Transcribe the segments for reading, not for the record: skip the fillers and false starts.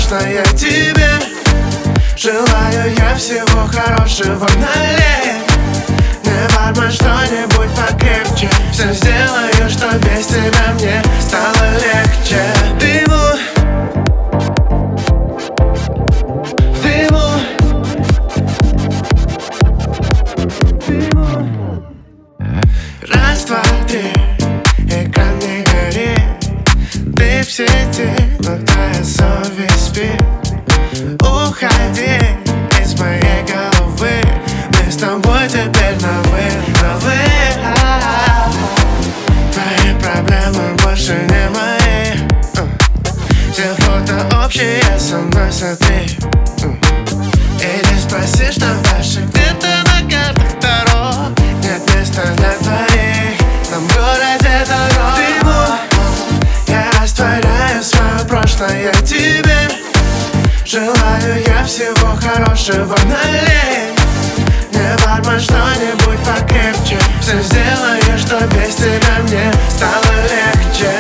прошлое тебе. Желаю я всего хорошего, налей мне, бармен, что-нибудь покрепче. Все сделаю, что без тебя мне стало легче. Раз, два, три, экран не горит. Ты в сети, но твоя совесть спит. Уходи из моей головы. Мы с тобой теперь на вы. Твои проблемы больше не мои. Все фото общие со мной, смотри. Иди спроси, что дальше. Где-то на картах дорог нет места для твоих. Там в городе дорог. Ты мой, я растворяю свое прошлое тебе. Желаю я всего хорошего, налей мне, бармен, что-нибудь покрепче. Все сделаю, что без тебя мне стало легче.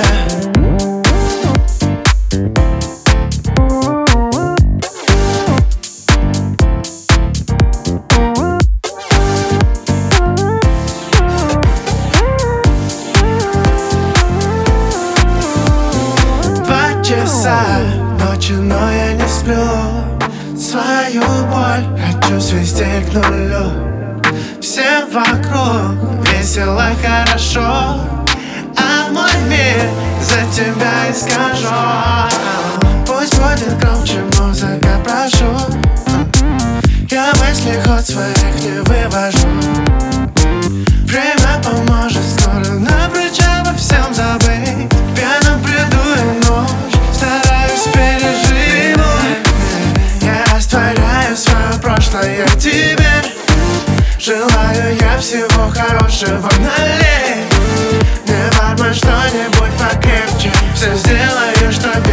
Часа ночи, но я не сплю. Свою боль хочу свести к нулю. Все вокруг весело, хорошо, а мой мир за тебя искажен. Пусть будет громче музыка, прошу. Я мысли ход своих не вывожу. Время поможет скоро напрочь обо всем забыть. Пьяно приду и ночь стараюсь пережить. Я растворяю свое прошлое тебе. Желаю я всего хорошего, налей мне, бармен, что-нибудь покрепче. Все сделаю, что